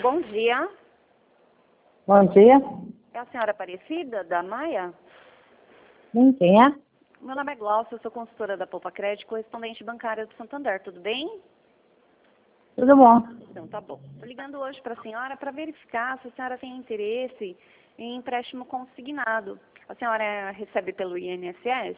bom dia. Bom dia. É a senhora Aparecida, da Maia? Quem é? Meu nome é Glaucia, eu sou consultora da Poupa Crédito, correspondente bancária do Santander, tudo bem? Tudo bom. Então, tá bom. Estou ligando hoje para a senhora para verificar se a senhora tem interesse em empréstimo consignado. A senhora recebe pelo INSS?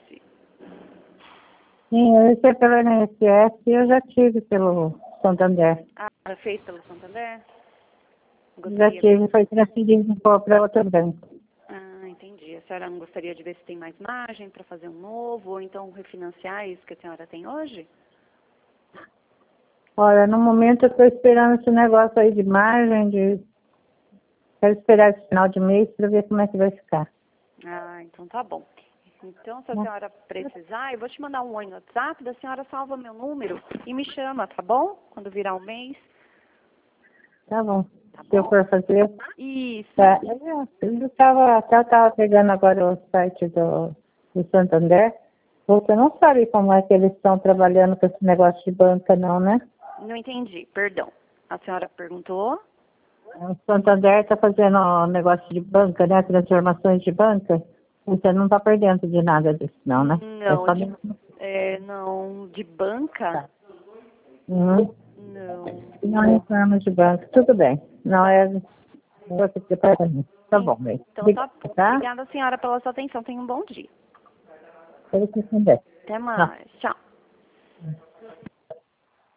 Sim, eu recebi pelo INSS e eu já tive pelo Santander. Ah, fez pelo Santander? Já tive, foi transferido para outro banco. Ah, entendi. A senhora não gostaria de ver se tem mais margem para fazer um novo, ou então refinanciar isso que a senhora tem hoje? Olha, no momento eu estou esperando esse negócio aí de margem, quero esperar esse final de mês para ver como é que vai ficar. Ah, então tá bom. Então, se a senhora precisar, eu vou te mandar um oi no WhatsApp, da senhora salva meu número e me chama, tá bom? Quando virar um mês. Tá bom. Tá Se eu bom? for fazer, Isso. tá. Eu estava pegando agora o site do Santander. Você não sabe como é que eles estão trabalhando com esse negócio de banca, não, né? Não entendi, perdão. A senhora perguntou? O Santander está fazendo um negócio de banca, né? Transformações de banca. Você não está por dentro de nada disso, não, né? É Não, só mesmo. não, de banca? Tá. Uhum. Não. Não é forma de banco. Tudo bem. Não é outro departamento. Tá bom, bem. Então tá bom. Tá? Obrigada, senhora, pela sua atenção. Tenha um bom dia. Pelo que entender. Até Não. mais. Tchau.